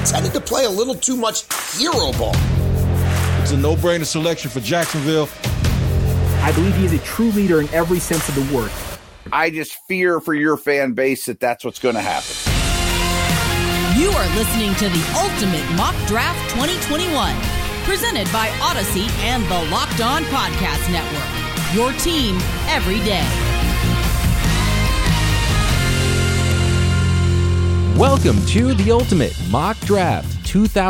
tended to play a little too much hero ball. It's a no-brainer selection for Jacksonville. I believe he is a true leader in every sense of the word. I just fear for your fan base that that's what's going to happen. You are listening to the Ultimate Mock Draft 2021, presented by Odyssey and the Locked On Podcast Network. Your team every day. Welcome to the Ultimate Mock Draft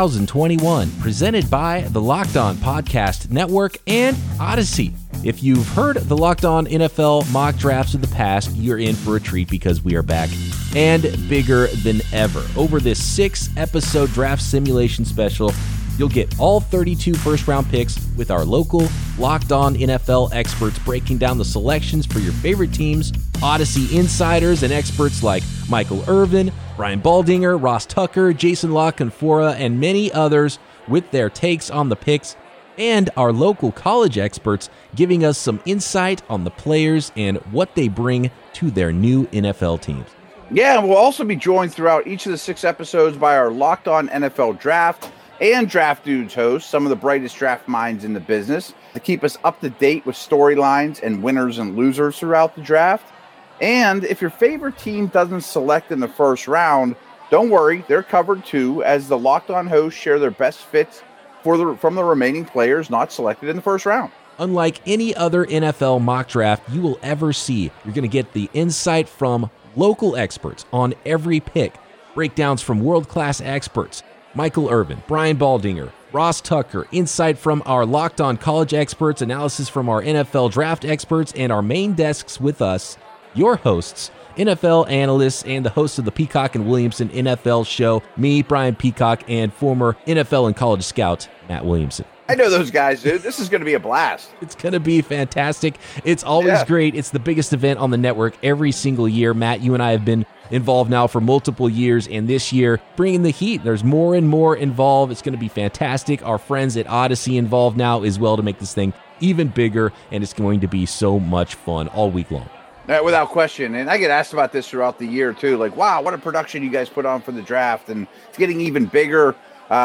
2021, presented by the Locked On Podcast Network and Odyssey. If you've heard the Locked On NFL mock drafts of the past, you're in for a treat because we are back and bigger than ever. Over this 6-episode draft simulation special, you'll get all 32 first-round picks with our local Locked On NFL experts breaking down the selections for your favorite teams, Odyssey insiders and experts like Michael Irvin, Brian Baldinger, Ross Tucker, Jason La Canfora, and many others with their takes on the picks, and our local college experts giving us some insight on the players and what they bring to their new NFL teams. Yeah, we'll also be joined throughout each of the 6 episodes by our Locked On NFL Draft and Draft Dudes hosts, some of the brightest draft minds in the business, to keep us up to date with storylines and winners and losers throughout the draft. And if your favorite team doesn't select in the first round, don't worry, they're covered too, as the Locked On hosts share their best fits from the remaining players not selected in the first round. Unlike any other NFL mock draft you will ever see, you're going to get the insight from local experts on every pick, breakdowns from world-class experts, Michael Irvin, Brian Baldinger, Ross Tucker, insight from our Locked On college experts, analysis from our NFL draft experts, and our main desks with us, your hosts, NFL analysts, and the host of the Peacock and Williamson NFL show, me, Brian Peacock, and former NFL and college scout, Matt Williamson. I know those guys, dude. This is going to be a blast. It's going to be fantastic. It's always great. It's the biggest event on the network every single year. Matt, you and I have been involved now for multiple years, and this year, bringing the heat. There's more and more involved. It's going to be fantastic. Our friends at Odyssey involved now as well to make this thing even bigger, and it's going to be so much fun all week long. Without question. And I get asked about this throughout the year, too. Like, wow, what a production you guys put on for the draft. And it's getting even bigger.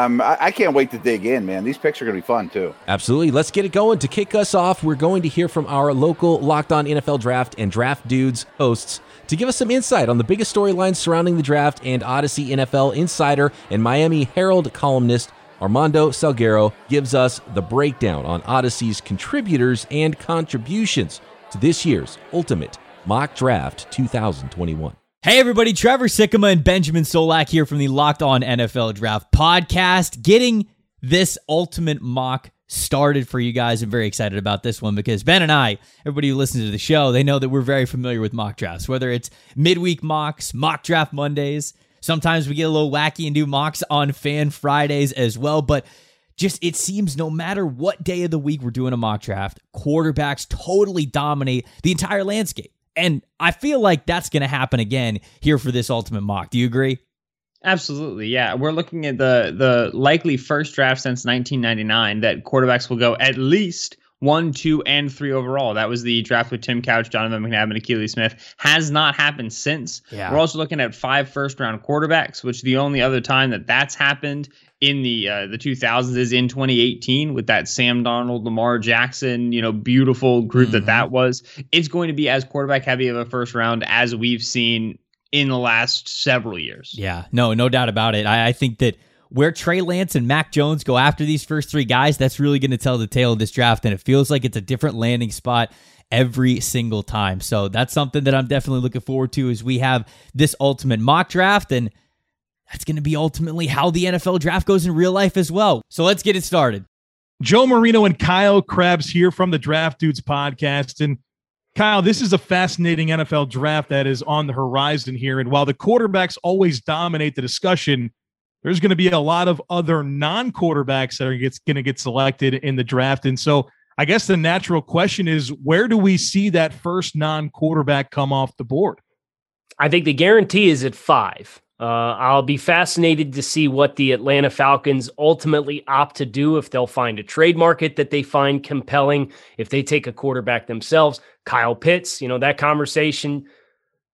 I can't wait to dig in, man. These picks are going to be fun, too. Absolutely. Let's get it going. To kick us off, we're going to hear from our local Locked On NFL Draft and Draft Dudes hosts to give us some insight on the biggest storylines surrounding the draft, and Odyssey NFL insider and Miami Herald columnist Armando Salguero gives us the breakdown on Odyssey's contributors and contributions to this year's Ultimate Mock Draft 2021. Hey everybody, Trevor Sikkema and Benjamin Solak here from the Locked On NFL Draft podcast, getting this Ultimate Mock started for you guys. I'm very excited about this one because Ben and I, everybody who listens to the show, they know that we're very familiar with mock drafts, whether it's midweek mocks, mock draft Mondays. Sometimes we get a little wacky and do mocks on Fan Fridays as well, but just it seems no matter what day of the week we're doing a mock draft, quarterbacks totally dominate the entire landscape. And I feel like that's going to happen again here for this Ultimate Mock. Do you agree? Absolutely, yeah. We're looking at the likely first draft since 1999 that quarterbacks will go at least 1, 2, and 3 overall. That was the draft with Tim Couch, Donovan McNabb, and Achilles Smith. Has not happened since. Yeah. We're also looking at 5 first-round quarterbacks, which the only other time that that's happened in the 2000s is in 2018 with that Sam Darnold, Lamar Jackson, beautiful group that was. It's going to be as quarterback heavy of a first round as we've seen in the last several years. Yeah, no doubt about it. I think that where Trey Lance and Mac Jones go after these first 3 guys, that's really going to tell the tale of this draft, and it feels like it's a different landing spot every single time. So that's something that I'm definitely looking forward to as we have this Ultimate Mock Draft, and that's going to be ultimately how the NFL draft goes in real life as well. So let's get it started. Joe Marino and Kyle Krabs here from the Draft Dudes podcast. And Kyle, this is a fascinating NFL draft that is on the horizon here. And while the quarterbacks always dominate the discussion, there's going to be a lot of other non-quarterbacks that are going to get selected in the draft. And so I guess the natural question is, where do we see that first non-quarterback come off the board? I think the guarantee is at 5. I'll be fascinated to see what the Atlanta Falcons ultimately opt to do, if they'll find a trade market that they find compelling, if they take a quarterback themselves. Kyle Pitts, that conversation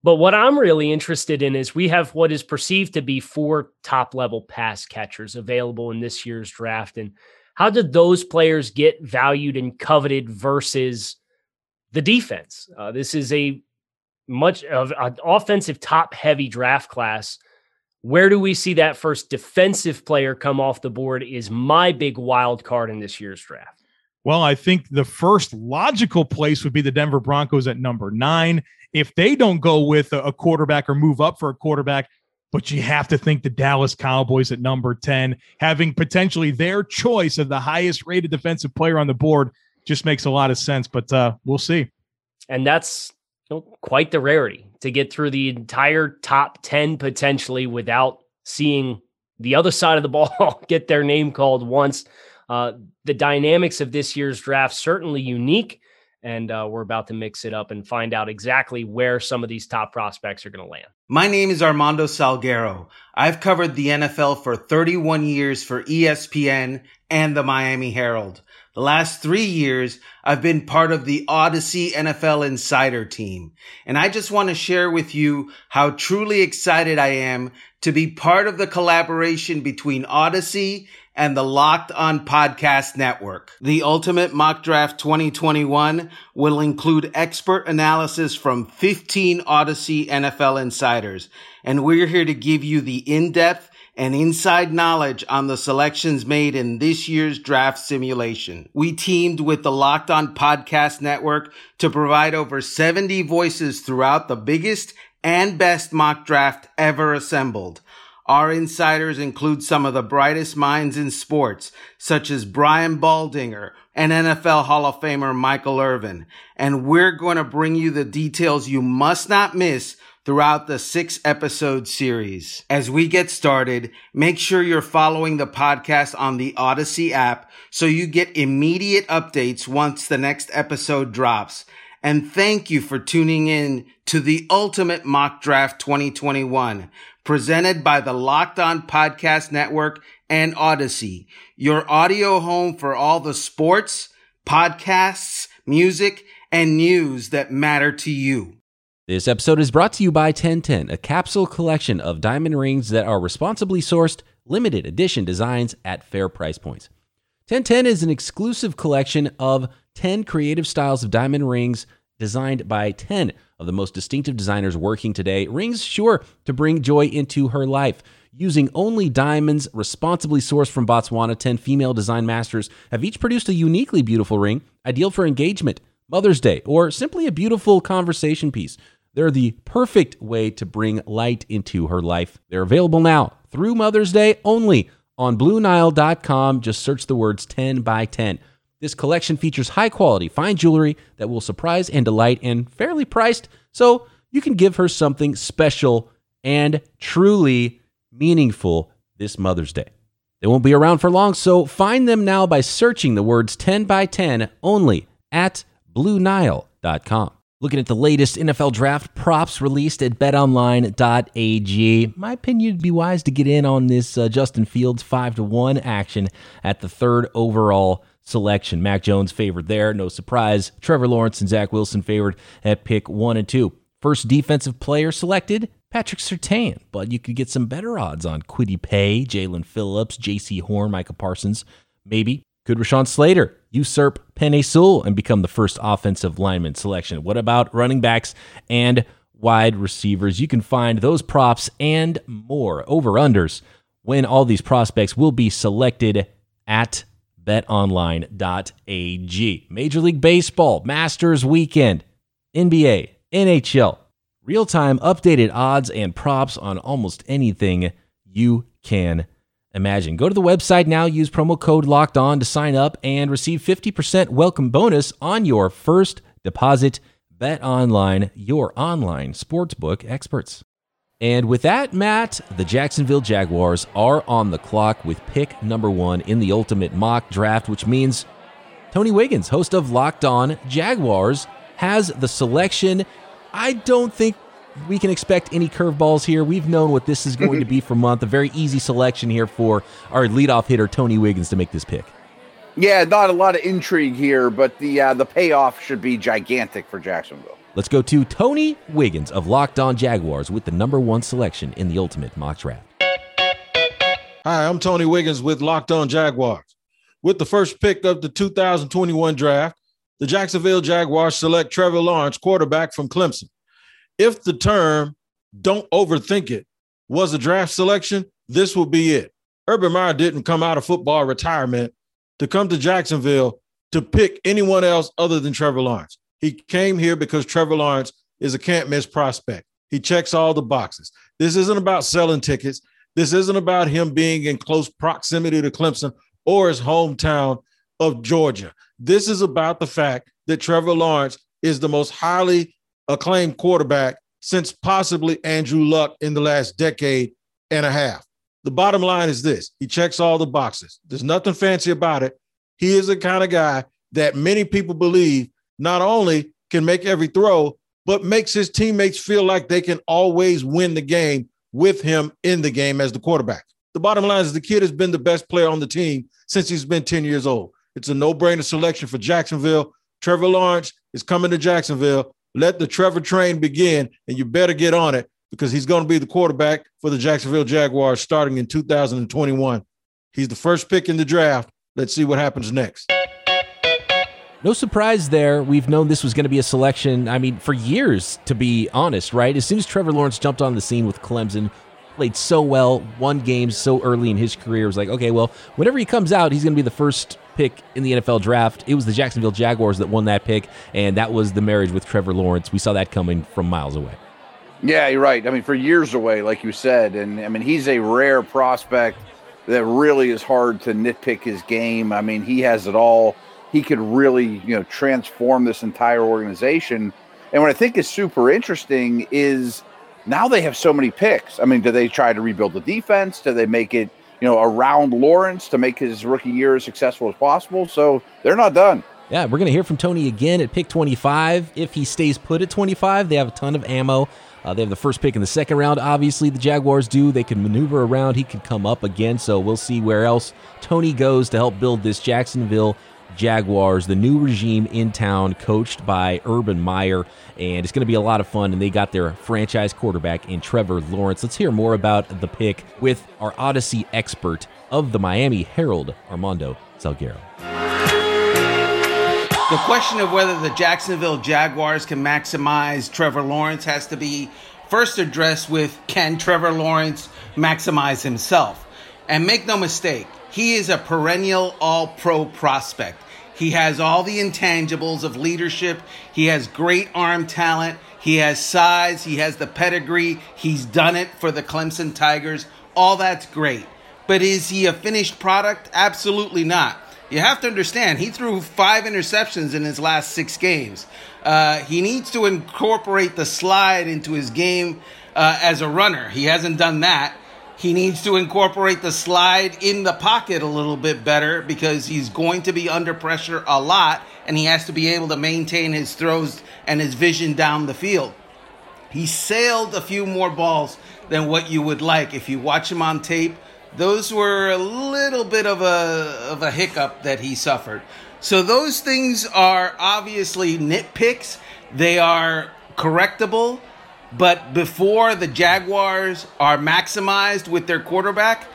But what I'm really interested in is we have what is perceived to be 4 top-level pass catchers available in this year's draft. And how did those players get valued and coveted versus the defense? This is a much of an offensive top-heavy draft class. Where do we see that first defensive player come off the board is my big wild card in this year's draft. Well, I think the first logical place would be the Denver Broncos at number 9. If they don't go with a quarterback or move up for a quarterback, but you have to think the Dallas Cowboys at number 10, having potentially their choice of the highest rated defensive player on the board just makes a lot of sense, but we'll see. And that's quite the rarity to get through the entire top 10 potentially without seeing the other side of the ball get their name called once. The dynamics of this year's draft certainly unique, and we're about to mix it up and find out exactly where some of these top prospects are going to land. My name is Armando Salguero. I've covered the NFL for 31 years for ESPN and the Miami Herald. The last 3 years, I've been part of the Odyssey NFL Insider team. And I just want to share with you how truly excited I am to be part of the collaboration between Odyssey and the Locked On Podcast Network. The Ultimate Mock Draft 2021 will include expert analysis from 15 Odyssey NFL insiders. And we're here to give you the in-depth and inside knowledge on the selections made in this year's draft simulation. We teamed with the Locked On Podcast Network to provide over 70 voices throughout the biggest and best mock draft ever assembled. Our insiders include some of the brightest minds in sports, such as Brian Baldinger and NFL Hall of Famer Michael Irvin. And we're going to bring you the details you must not miss throughout the 6-episode series. As we get started, make sure you're following the podcast on the Odyssey app so you get immediate updates once the next episode drops. And thank you for tuning in to the Ultimate Mock Draft 2021, presented by the Locked On Podcast Network and Odyssey, your audio home for all the sports, podcasts, music, and news that matter to you. This episode is brought to you by 1010, a capsule collection of diamond rings that are responsibly sourced, limited edition designs at fair price points. 1010 is an exclusive collection of 10 creative styles of diamond rings designed by 10 of the most distinctive designers working today. Rings sure to bring joy into her life. Using only diamonds responsibly sourced from Botswana, 10 female design masters have each produced a uniquely beautiful ring, ideal for engagement, Mother's Day, or simply a beautiful conversation piece. They're the perfect way to bring light into her life. They're available now through Mother's Day only on BlueNile.com. Just search the words 10 by 10. This collection features high-quality, fine jewelry that will surprise and delight and fairly priced, so you can give her something special and truly meaningful this Mother's Day. They won't be around for long, so find them now by searching the words 10 by 10 only at BlueNile.com. Looking at the latest NFL draft props released at betonline.ag. My opinion, it'd be wise to get in on this Justin Fields 5-1 action at the 3rd overall selection. Mac Jones favored there, no surprise. Trevor Lawrence and Zach Wilson favored at pick 1 and 2. First defensive player selected, Patrick Surtain, but you could get some better odds on Kwity Paye, Jalen Phillips, J.C. Horn, Micah Parsons. Maybe could Rashawn Slater usurp Penei Sewell and become the first offensive lineman selection? What about running backs and wide receivers? You can find those props and more, over-unders, when all these prospects will be selected at betonline.ag. Major League Baseball, Masters Weekend, NBA, NHL, real-time updated odds and props on almost anything you can imagine. Go to the website now, use promo code LOCKEDON to sign up and receive 50% welcome bonus on your first deposit. BetOnline, your online sportsbook experts. And with that, Matt, the Jacksonville Jaguars are on the clock with pick number 1 in the Ultimate Mock Draft, which means Tony Wiggins, host of Locked On Jaguars, has the selection. I don't think we can expect any curveballs here. We've known what this is going to be for a month. A very easy selection here for our leadoff hitter, Tony Wiggins, to make this pick. Yeah, not a lot of intrigue here, but the payoff should be gigantic for Jacksonville. Let's go to Tony Wiggins of Locked On Jaguars with the number 1 selection in the Ultimate Mock Draft. Hi, I'm Tony Wiggins with Locked On Jaguars. With the first pick of the 2021 draft, the Jacksonville Jaguars select Trevor Lawrence, quarterback from Clemson. If the term "don't overthink it" was a draft selection, this will be it. Urban Meyer didn't come out of football retirement to come to Jacksonville to pick anyone else other than Trevor Lawrence. He came here because Trevor Lawrence is a can't-miss prospect. He checks all the boxes. This isn't about selling tickets. This isn't about him being in close proximity to Clemson or his hometown of Georgia. This is about the fact that Trevor Lawrence is the most highly acclaimed quarterback since possibly Andrew Luck in the last decade and a half. The bottom line is this: he checks all the boxes. There's nothing fancy about it. He is the kind of guy that many people believe not only can make every throw, but makes his teammates feel like they can always win the game with him in the game as the quarterback. The bottom line is the kid has been the best player on the team since he's been 10 years old. It's a no-brainer selection for Jacksonville. Trevor Lawrence is coming to Jacksonville. Let the Trevor train begin, and you better get on it because he's going to be the quarterback for the Jacksonville Jaguars starting in 2021. He's the first pick in the draft. Let's see what happens next. No surprise there. We've known this was going to be a selection, for years, to be honest, right? As soon as Trevor Lawrence jumped on the scene with Clemson, played so well, won games so early in his career, it was like, okay, well, whenever he comes out, he's going to be the first pick in the NFL draft. It was the Jacksonville Jaguars that won that pick, and that was the marriage with Trevor Lawrence. We saw that coming from miles away. Yeah, you're right. For years away, like you said. And, he's a rare prospect that really is hard to nitpick his game. He has it all. He could really, transform this entire organization. And what I think is super interesting is now they have so many picks. Do they try to rebuild the defense? Do they make it, around Lawrence to make his rookie year as successful as possible? So they're not done. Yeah, we're going to hear from Tony again at pick 25. If he stays put at 25, they have a ton of ammo. They have the first pick in the second round. Obviously, the Jaguars do. They can maneuver around. He could come up again, so we'll see where else Tony goes to help build this Jacksonville Jaguars, the new regime in town, coached by Urban Meyer, and it's going to be a lot of fun, and they got their franchise quarterback in Trevor Lawrence. Let's hear more about the pick with our Odyssey expert of the Miami Herald, Armando Salguero. The question of whether the Jacksonville Jaguars can maximize Trevor Lawrence has to be first addressed with, can Trevor Lawrence maximize himself? And make no mistake, he is a perennial all-pro prospect. He has all the intangibles of leadership. He has great arm talent. He has size. He has the pedigree. He's done it for the Clemson Tigers. All that's great. But is he a finished product? Absolutely not. You have to understand, he threw 5 interceptions in his last 6 games. He needs to incorporate the slide into his game as a runner. He hasn't done that. He needs to incorporate the slide in the pocket a little bit better because he's going to be under pressure a lot, and he has to be able to maintain his throws and his vision down the field. He sailed a few more balls than what you would like. If you watch him on tape, those were a little bit of a hiccup that he suffered. So those things are obviously nitpicks. They are correctable. But before the Jaguars are maximized with their quarterback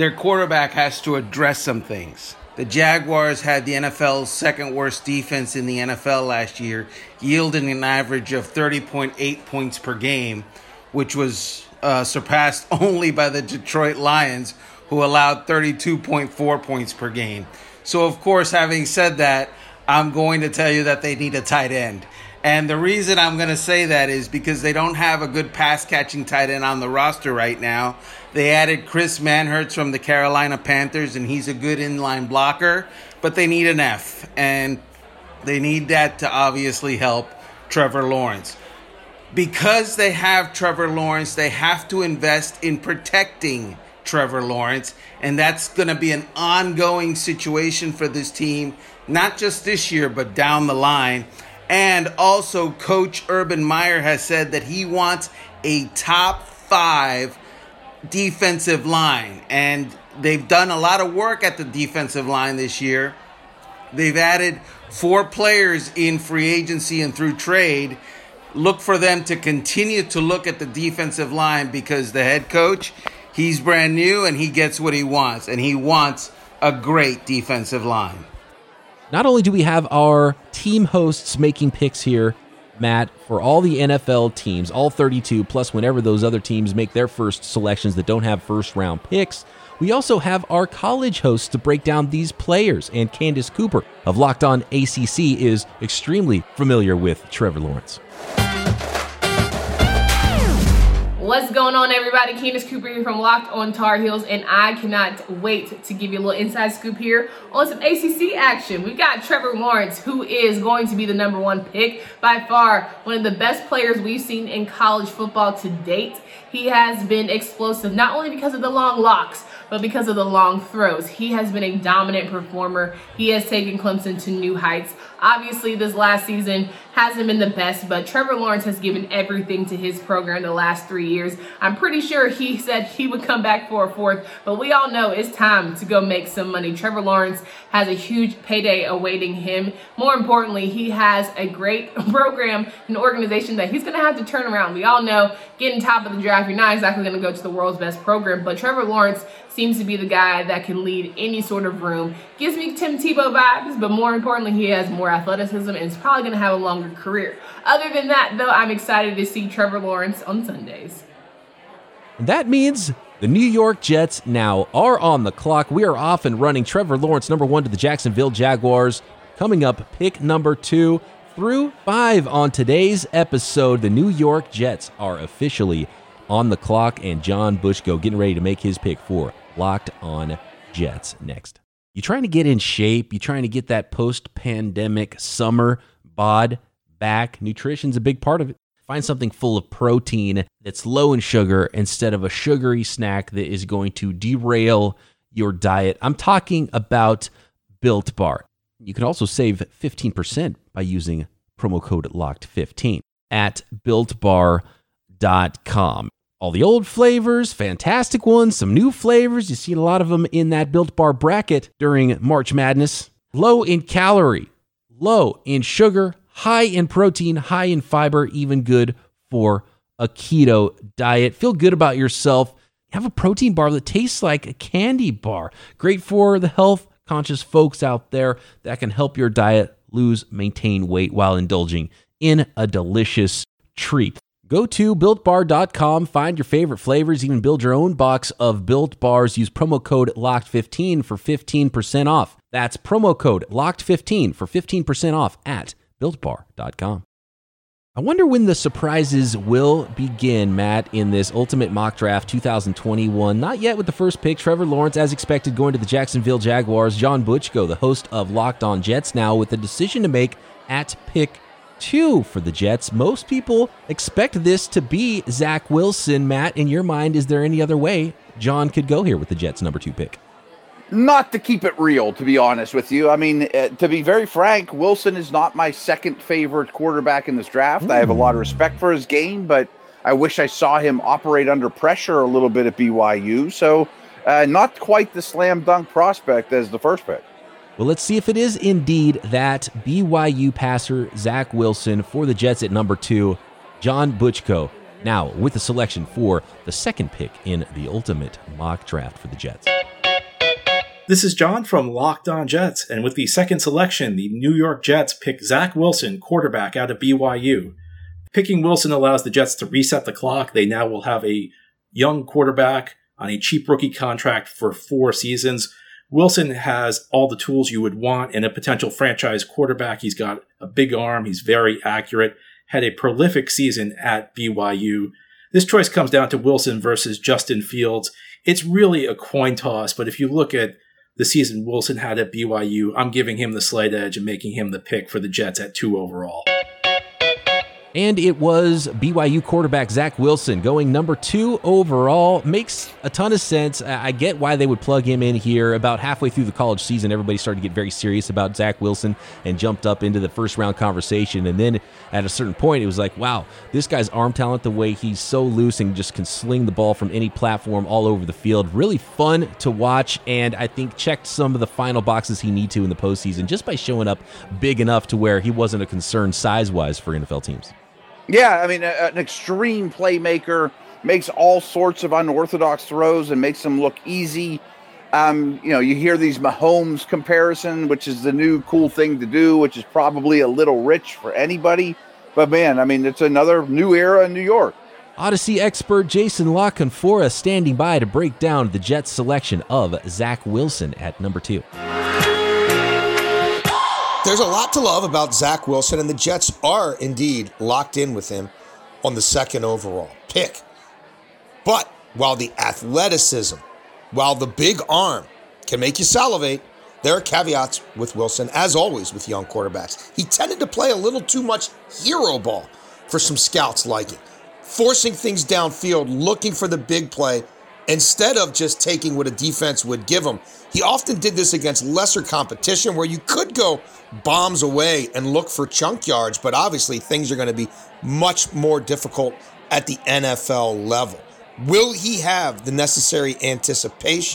has to address some things. The Jaguars had the NFL's second worst defense in the NFL last year, yielding an average of 30.8 points per game, which was surpassed only by the Detroit Lions, who allowed 32.4 points per game. So, of course, having said that, I'm going to tell you that they need a tight end. And the reason I'm going to say that is because they don't have a good pass-catching tight end on the roster right now. They added Chris Manhertz from the Carolina Panthers, and he's a good inline blocker, but they need an F, and they need that to obviously help Trevor Lawrence. Because they have Trevor Lawrence, they have to invest in protecting Trevor Lawrence, and that's going to be an ongoing situation for this team, not just this year, but down the line. And also, Coach Urban Meyer has said that he wants a top 5 defensive line. And they've done a lot of work at the defensive line this year. They've added 4 players in free agency and through trade. look for them to continue to look at the defensive line because the head coach, he's brand new and he gets what he wants, and he wants a great defensive line. Not only do we have our team hosts making picks here, Matt, for all the NFL teams, all 32, plus whenever those other teams make their first selections that don't have first-round picks, we also have our college hosts to break down these players, and Candace Cooper of Locked On ACC is extremely familiar with Trevor Lawrence. What's going on, everybody? Candace Cooper here from Locked On Tar Heels, and I cannot wait to give you a little inside scoop here on some ACC action. We've got Trevor Lawrence, who is going to be the number one pick, by far one of the best players we've seen in college football to date. He has been explosive, not only because of the long locks, but because of the long throws. He has been a dominant performer. He has taken Clemson to new heights. Obviously, this last season hasn't been the best, but Trevor Lawrence has given everything to his program the last 3 years. I'm pretty sure he said he would come back for a fourth, but we all know it's time to go make some money. Trevor Lawrence has a huge payday awaiting him. More importantly, he has a great program, an organization that he's going to have to turn around. We all know getting top of the draft, you're not exactly going to go to the world's best program, but Trevor Lawrence seems to be the guy that can lead any sort of room. Gives me Tim Tebow vibes, but more importantly, he has more athleticism and is probably going to have a longer career. Other than that, though, I'm excited to see Trevor Lawrence on Sundays. And that means the New York Jets now are on the clock. We are off and running. Trevor Lawrence, number 1 to the Jacksonville Jaguars. Coming up, pick number 2 through 5 on today's episode. The New York Jets are officially on the clock, and John Bushko getting ready to make his pick for Locked On Jets next. You trying to get in shape? You trying to get that post-pandemic summer bod back? Nutrition's a big part of it. Find something full of protein that's low in sugar instead of a sugary snack that is going to derail your diet. I'm talking about Built Bar. You can also save 15% by using promo code LOCKED15 at BuiltBar.com. All the old flavors, fantastic ones, some new flavors. You see a lot of them in that Built Bar bracket during March Madness. Low in calorie, low in sugar, high in protein, high in fiber, even good for a keto diet. Feel good about yourself. Have a protein bar that tastes like a candy bar. Great for the health-conscious folks out there that can help your diet maintain weight while indulging in a delicious treat. Go to BuiltBar.com, find your favorite flavors, even build your own box of Built Bars. Use promo code LOCKED15 for 15% off. That's promo code LOCKED15 for 15% off at BuiltBar.com. I wonder when the surprises will begin, Matt, in this Ultimate Mock Draft 2021. Not yet with the first pick. Trevor Lawrence, as expected, going to the Jacksonville Jaguars. John Bushko, the host of Locked On Jets, now with a decision to make at pick 2 for the Jets. Most people expect this to be Zach Wilson. Matt, in your mind, is there any other way John could go here with the Jets' number 2 pick? Not to keep it real, to be honest with you. I mean, to be very frank, Wilson is not my second favorite quarterback in this draft. I have a lot of respect for his game, but I wish I saw him operate under pressure a little bit at BYU. So not quite the slam dunk prospect as the first pick. Well, let's see if it is indeed that BYU passer, Zach Wilson, for the Jets at number 2. John Bushko now with the selection for the second pick in the Ultimate Mock Draft for the Jets. This is John from Locked On Jets, and with the second selection, the New York Jets pick Zach Wilson, quarterback out of BYU. Picking Wilson allows the Jets to reset the clock. They now will have a young quarterback on a cheap rookie contract for 4 seasons. Wilson has all the tools you would want in a potential franchise quarterback. He's got a big arm. He's very accurate. Had a prolific season at BYU. This choice comes down to Wilson versus Justin Fields. It's really a coin toss, but if you look at the season Wilson had at BYU, I'm giving him the slight edge and making him the pick for the Jets at 2 overall. And it was BYU quarterback Zach Wilson going number 2 overall. Makes a ton of sense. I get why they would plug him in here. About halfway through the college season, everybody started to get very serious about Zach Wilson and jumped up into the first round conversation. And then at a certain point, it was like, wow, this guy's arm talent, the way he's so loose and just can sling the ball from any platform all over the field. Really fun to watch, and I think checked some of the final boxes he needed to in the postseason just by showing up big enough to where he wasn't a concern size-wise for NFL teams. Yeah, I mean, an extreme playmaker, makes all sorts of unorthodox throws and makes them look easy. You hear these Mahomes comparison, which is the new cool thing to do, which is probably a little rich for anybody. But man, I mean, it's another new era in New York. Odyssey expert Jason La Canfora standing by to break down the Jets' selection of Zach Wilson at number 2. There's a lot to love about Zach Wilson, and the Jets are indeed locked in with him on the 2nd overall pick. But while the athleticism, while the big arm can make you salivate, there are caveats with Wilson, as always with young quarterbacks. He tended to play a little too much hero ball for some scouts' liking, forcing things downfield, looking for the big play, instead of just taking what a defense would give him. He often did this against lesser competition where you could go bombs away and look for chunk yards, but obviously things are going to be much more difficult at the NFL level. Will he have the necessary anticipation?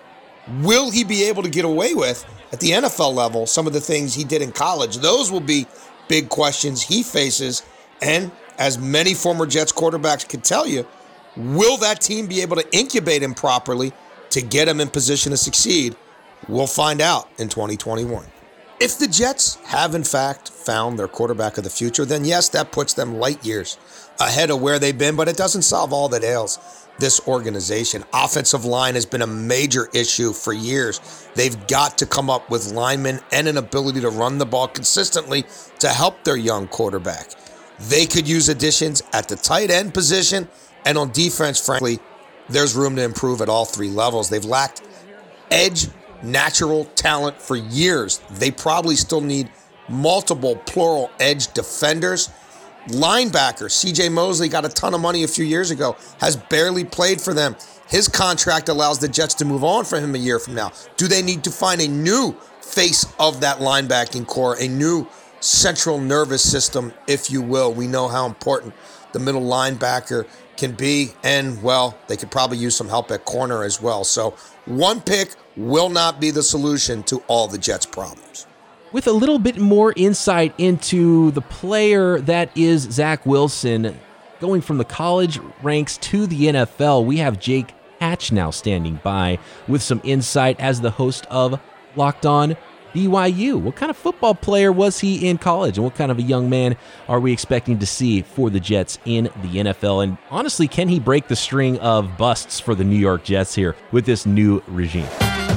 Will he be able to get away with, at the NFL level, some of the things he did in college? Those will be big questions he faces. And as many former Jets quarterbacks could tell you, will that team be able to incubate him properly to get him in position to succeed? We'll find out in 2021. If the Jets have, in fact, found their quarterback of the future, then yes, that puts them light years ahead of where they've been, but it doesn't solve all that ails this organization. Offensive line has been a major issue for years. They've got to come up with linemen and an ability to run the ball consistently to help their young quarterback. They could use additions at the tight end position, and on defense, frankly, there's room to improve at all 3 levels. They've lacked edge, natural talent for years. They probably still need multiple plural edge defenders. Linebacker, CJ Mosley got a ton of money a few years ago, has barely played for them. His contract allows the Jets to move on from him a year from now. Do they need to find a new face of that linebacking core, a new central nervous system, if you will? We know how important the middle linebacker can be, and, well, they could probably use some help at corner as well. So one pick will not be the solution to all the Jets' problems. With a little bit more insight into the player that is Zach Wilson, going from the college ranks to the NFL, we have Jake Hatch now standing by with some insight as the host of Locked On BYU. What kind of football player was he in college, and what kind of a young man are we expecting to see for the Jets in the NFL? And honestly, can he break the string of busts for the New York Jets here with this new regime?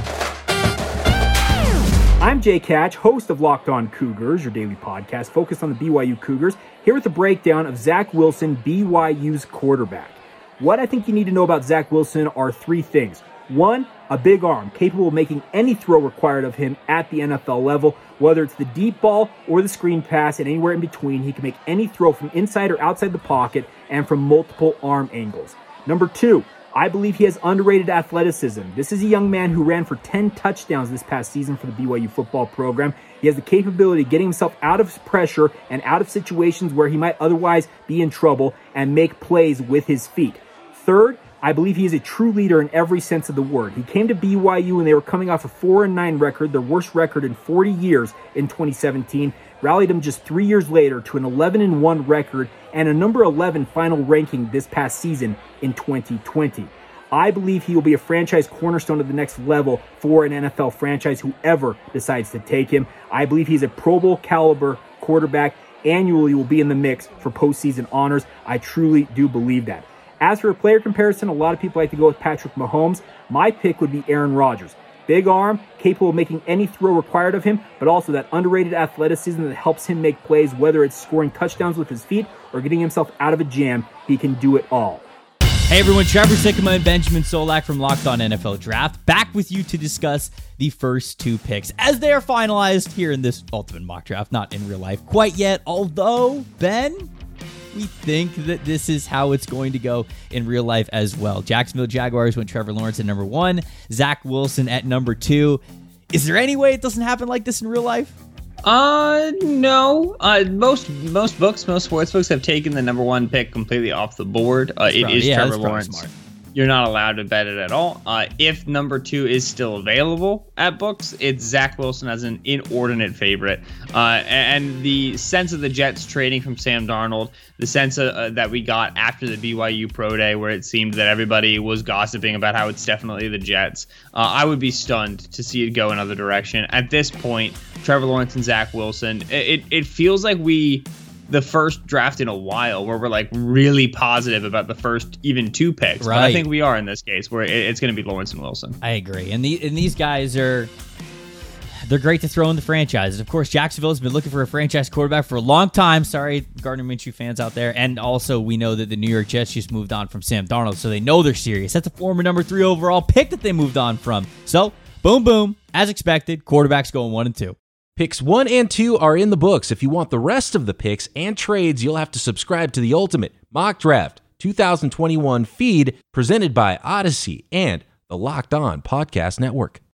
I'm Jake Hatch, host of Locked On Cougars, your daily podcast focused on the BYU Cougars, here with a breakdown of Zach Wilson, BYU's quarterback. What I think you need to know about Zach Wilson are 3 things. 1, a big arm, capable of making any throw required of him at the NFL level, whether it's the deep ball or the screen pass and anywhere in between. He can make any throw from inside or outside the pocket and from multiple arm angles. Number 2, I believe he has underrated athleticism. This is a young man who ran for 10 touchdowns this past season for the BYU football program. He has the capability of getting himself out of pressure and out of situations where he might otherwise be in trouble and make plays with his feet. Third, I believe he is a true leader in every sense of the word. He came to BYU when they were coming off a 4-9 record, their worst record in 40 years in 2017, rallied him just 3 years later to an 11-1 record and a number 11 final ranking this past season in 2020. I believe he will be a franchise cornerstone of the next level for an NFL franchise, whoever decides to take him. I believe he's a Pro Bowl caliber quarterback, annually will be in the mix for postseason honors. I truly do believe that. As for a player comparison, a lot of people like to go with Patrick Mahomes. My pick would be Aaron Rodgers. Big arm, capable of making any throw required of him, but also that underrated athleticism that helps him make plays, whether it's scoring touchdowns with his feet or getting himself out of a jam. He can do it all. Hey everyone, Trevor Sikkema and Benjamin Solak from Locked On NFL Draft, back with you to discuss the first 2 picks as they are finalized here in this Ultimate Mock Draft, not in real life quite yet, although, Ben, we think that this is how it's going to go in real life as well. Jacksonville Jaguars went Trevor Lawrence at number 1, Zach Wilson at number 2. Is there any way it doesn't happen like this in real life? No. Most books, most sports books have taken the number 1 pick completely off the board. It is Trevor Lawrence. you're not allowed to bet it at all. If number 2 is still available at books, it's Zach Wilson as an inordinate favorite. And the sense of the Jets trading from Sam Darnold, the sense that we got after the BYU Pro Day, where it seemed that everybody was gossiping about how it's definitely the Jets, I would be stunned to see it go another direction. At this point, Trevor Lawrence and Zach Wilson, it feels like the first draft in a while where we're like really positive about the first even 2 picks. Right. But I think we are in this case where it's going to be Lawrence and Wilson. I agree. And these guys they're great to throw in the franchises. Of course, Jacksonville has been looking for a franchise quarterback for a long time. Sorry, Gardner Minshew fans out there. And also, we know that the New York Jets just moved on from Sam Darnold, so they know they're serious. That's a former number 3 overall pick that they moved on from. So, boom, boom. As expected, quarterbacks going 1 and 2. Picks 1 and 2 are in the books. If you want the rest of the picks and trades, you'll have to subscribe to the Ultimate Mock Draft 2021 feed presented by Odyssey and the Locked On Podcast Network.